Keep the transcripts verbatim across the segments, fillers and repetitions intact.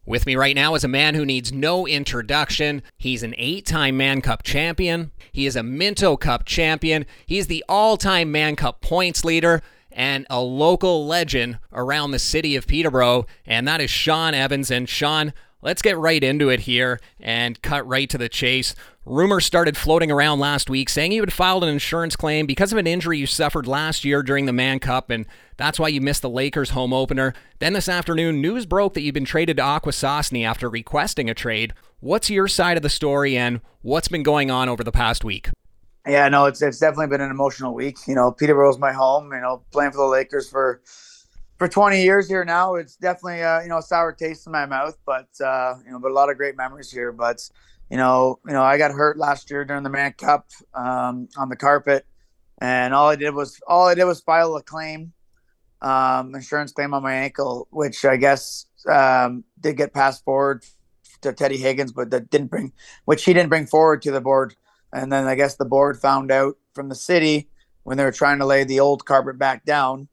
With me right now is a man who needs no introduction. He's an eight-time Mann Cup champion. He is a Minto Cup champion. He's the all-time Mann Cup points leader and a local legend around the city of Peterborough, and that is Sean Evans. And Sean, let's get right into it here and cut right to the chase. Rumors started floating around last week saying you had filed an insurance claim because of an injury you suffered last year during the Mann Cup, and that's why you missed the Lakers home opener. Then this afternoon, news broke that you've been traded to Akwesasne after requesting a trade. What's your side of the story, and what's been going on over the past week? Yeah, no, it's it's definitely been an emotional week. You know, Peterborough's my home. You know, playing for the Lakers for for twenty years here now. It's definitely uh, you know, a sour taste in my mouth, but uh, you know, but a lot of great memories here. But you know, you know, I got hurt last year during the Mann Cup um, on the carpet, and all I did was all I did was file a claim, um, insurance claim on my ankle, which I guess um, did get passed forward to Teddy Higgins, but that didn't bring, which he didn't bring forward to the board. And then I guess the board found out from the city when they were trying to lay the old carpet back down,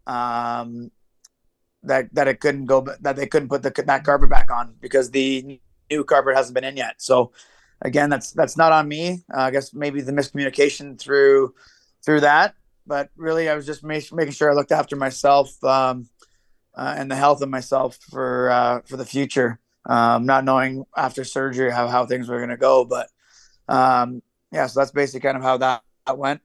um, that that it couldn't go, that they couldn't put the that carpet back on because the new carpet hasn't been in yet. So again, that's that's not on me. Uh, I guess maybe the miscommunication through through that, but really I was just make, making sure I looked after myself um, uh, and the health of myself for uh, for the future. Um, not knowing after surgery how how things were going to go, but. Um, yeah, so that's basically kind of how that, that went.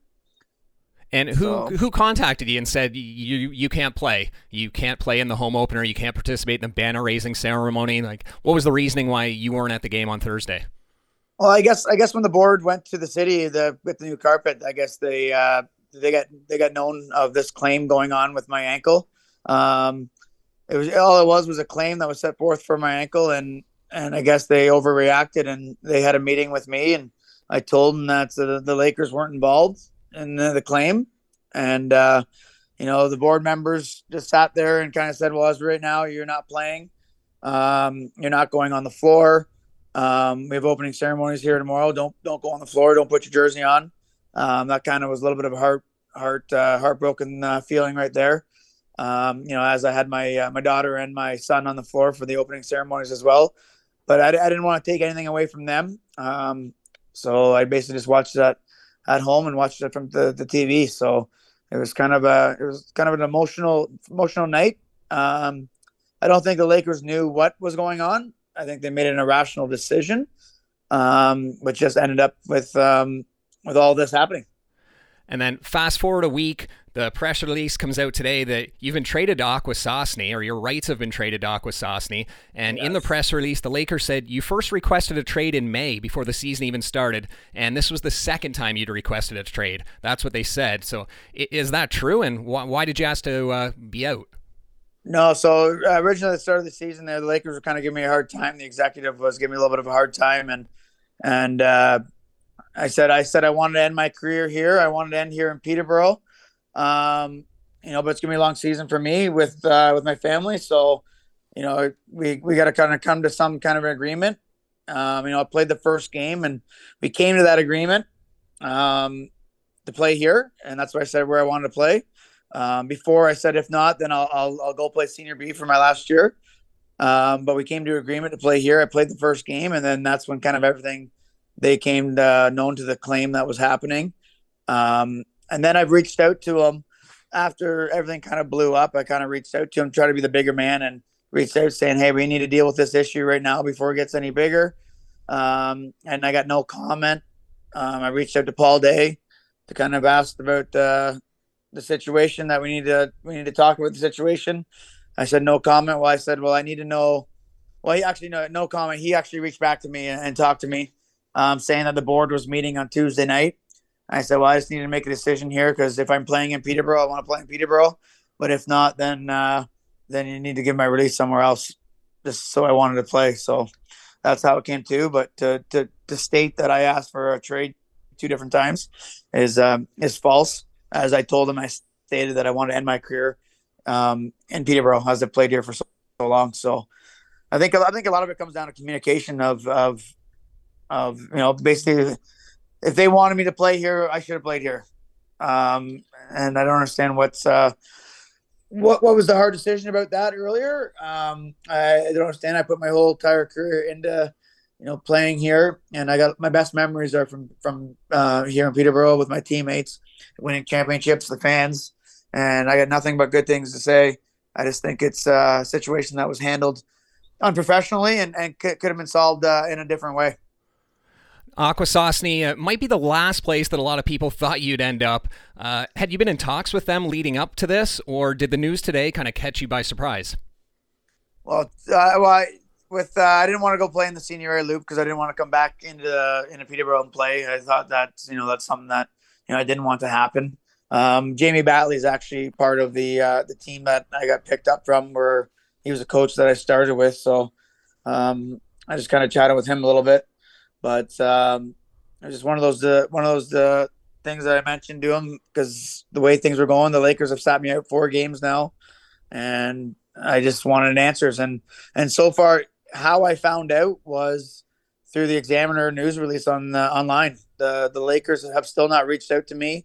And who so, who contacted you and said you you can't play, you can't play in the home opener, you can't participate in the banner raising ceremony? Like, what was the reasoning why you weren't at the game on Thursday? Well, I guess I guess when the board went to the city the, with the new carpet, I guess they uh, they got they got known of this claim going on with my ankle. Um, it was all it was was a claim that was set forth for my ankle, and. And I guess they overreacted, and they had a meeting with me, and I told them that the, the Lakers weren't involved in the, the claim. And, uh, you know, the board members just sat there and kind of said, well, as right now, you're not playing. Um, you're not going on the floor. Um, we have opening ceremonies here tomorrow. Don't don't go on the floor. Don't put your jersey on. Um, that kind of was a little bit of a heart, heart, uh, heartbroken uh, feeling right there. Um, you know, as I had my uh, my daughter and my son on the floor for the opening ceremonies as well. But I, I didn't want to take anything away from them. Um, so I basically just watched that at home and watched it from the, the T V. So it was kind of a it was kind of an emotional emotional night. Um, I don't think the Lakers knew what was going on. I think they made an irrational decision, um, which just ended up with um, with all this happening. And then fast forward a week, the press release comes out today that you've been traded to Akwesasne, or your rights have been traded to Akwesasne. And yes. In the press release, the Lakers said you first requested a trade in May before the season even started, and this was the second time you'd requested a trade. That's what they said. So is that true, and why, why did you ask to uh, be out? No, so uh, originally at the start of the season, there the Lakers were kind of giving me a hard time. The executive was giving me a little bit of a hard time, and and uh, I said I said I wanted to end my career here. I wanted to end here in Peterborough. Um, you know, but it's gonna be a long season for me with uh, with my family. So, you know, we we got to kind of come to some kind of an agreement. Um, you know, I played the first game, and we came to that agreement um, to play here, and that's what I said where I wanted to play. Um, before I said if not, then I'll I'll, I'll go play senior B for my last year. Um, but we came to agreement to play here. I played the first game, and then that's when kind of everything they came to, known to the claim that was happening. Um, And then I've reached out to him after everything kind of blew up. I kind of reached out to him, try to be the bigger man, and reached out saying, hey, we need to deal with this issue right now before it gets any bigger. Um, and I got no comment. Um, I reached out to Paul Day to kind of ask about uh, the situation that we need to we need to talk about the situation. I said no comment. Well, I said, well, I need to know. Well, he actually no no comment. He actually reached back to me and, and talked to me, um, saying that the board was meeting on Tuesday night. I said, well, I just need to make a decision here because if I'm playing in Peterborough, I want to play in Peterborough. But if not, then uh, then you need to give my release somewhere else. Just so I wanted to play. So that's how it came to. But to to, to state that I asked for a trade two different times is um, is false. As I told him, I stated that I wanted to end my career um, in Peterborough as I played here for so, so long. So I think I think a lot of it comes down to communication of of of you know basically. If they wanted me to play here, I should have played here. Um, and I don't understand what's uh, what what was the hard decision about that earlier? Um, I, I don't understand. I put my whole entire career into, you know, playing here, and I got my best memories are from from uh, here in Peterborough with my teammates, winning championships, the fans, and I got nothing but good things to say. I just think it's a situation that was handled unprofessionally and, and could, could have been solved uh, in a different way. Akwesasne uh, might be the last place that a lot of people thought you'd end up. Uh, had you been in talks with them leading up to this, or did the news today kind of catch you by surprise? Well, uh, well, I, with uh, I didn't want to go play in the senior A loop because I didn't want to come back into into Peterborough and play. I thought that you know that's something that you know I didn't want to happen. Um, Jamie Batley is actually part of the uh, the team that I got picked up from, where he was a coach that I started with. So um, I just kind of chatted with him a little bit. But um, it's just one of those uh, one of those uh, things that I mentioned to him because the way things were going, the Lakers have sat me out four games now, and I just wanted answers. And and so far, how I found out was through the Examiner news release on uh, online. The the Lakers have still not reached out to me.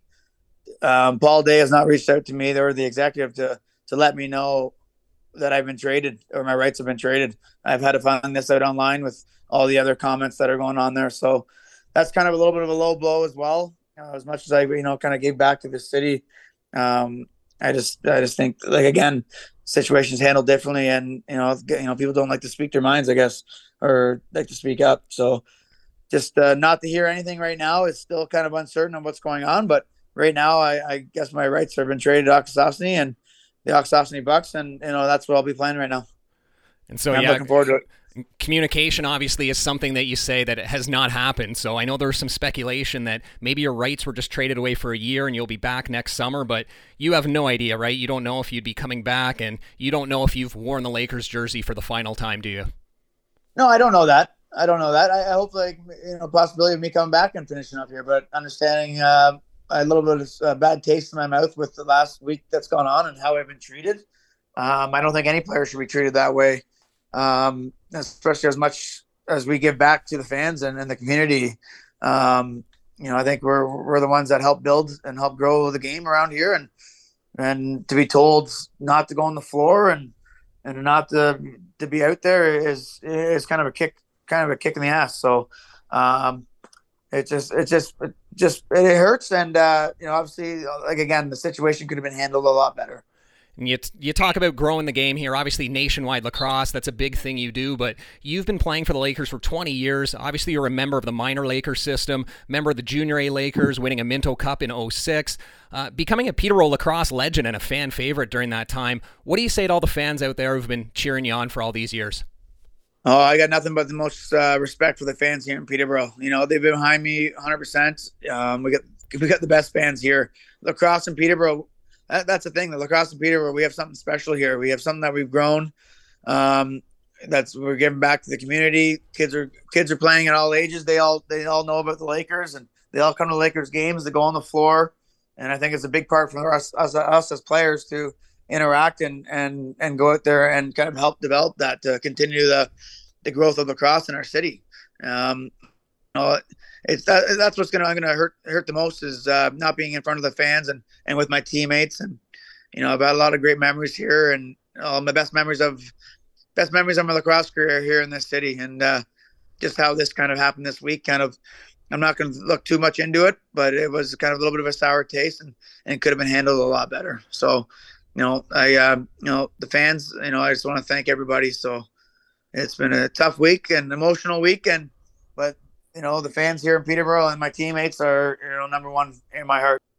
Um, Paul Day has not reached out to me. They're the executive to to let me know that I've been traded or my rights have been traded. I've had to find this out online with all the other comments that are going on there. So that's kind of a little bit of a low blow as well. Uh, as much as I, you know, kind of gave back to the city. Um, I just, I just think like, again, situations handled differently and, you know, you know, people don't like to speak their minds, I guess, or like to speak up. So just uh, not to hear anything right now. It's still kind of uncertain on what's going on, but right now I, I guess my rights have been traded to Akwesasne and the Akwesasne Bucks, and you know that's what I'll be playing right now. And so, and I'm yeah, looking forward to it. Communication obviously is something that you say that it has not happened. So I know there's some speculation that maybe your rights were just traded away for a year and you'll be back next summer, but you have no idea, right? You don't know if you'd be coming back, and you don't know if you've worn the Lakers jersey for the final time, do you? No, I don't know that. I don't know that. I, I hope like you know possibility of me coming back and finishing up here, but understanding. Uh, a little bit of a bad taste in my mouth with the last week that's gone on and how I've been treated. Um, I don't think any player should be treated that way, um, especially as much as we give back to the fans and, and the community. Um, you know, I think we're we're the ones that help build and help grow the game around here, and and to be told not to go on the floor and and not to to be out there is is kind of a kick, kind of a kick in the ass. So. Um, It just, it just, it just, it hurts. And, uh, you know, obviously, like, again, the situation could have been handled a lot better. And you, you talk about growing the game here. Obviously, nationwide lacrosse, that's a big thing you do, but you've been playing for the Lakers for twenty years. Obviously, you're a member of the minor Lakers system, member of the Junior A Lakers, winning a Minto Cup in oh six, uh, becoming a Peterborough lacrosse legend and a fan favorite during that time. What do you say to all the fans out there who've been cheering you on for all these years? Oh, I got nothing but the most uh, respect for the fans here in Peterborough. You know, they've been behind me one hundred percent. Um, we got we got the best fans here. Lacrosse in Peterborough, that, that's the thing. The lacrosse in Peterborough, we have something special here. We have something that we've grown. Um, that's we're giving back to the community. Kids are kids are playing at all ages. They all they all know about the Lakers, and they all come to Lakers games. They go on the floor, and I think it's a big part for us us, us as players to interact and and and go out there and kind of help develop that to continue the the growth of lacrosse in our city. Um, you know, it's that, that's what's gonna gonna hurt hurt the most is uh, not being in front of the fans and and with my teammates. And you know, I've had a lot of great memories here, and uh, my best memories of best memories of my lacrosse career here in this city. And uh, just how this kind of happened this week, kind of. I'm not going to look too much into it, but it was kind of a little bit of a sour taste, and and could have been handled a lot better. So. You know, I, uh, you know, the fans, you know, I just want to thank everybody. So it's been a tough week and emotional week. And, but, you know, the fans here in Peterborough and my teammates are, you know, number one in my heart.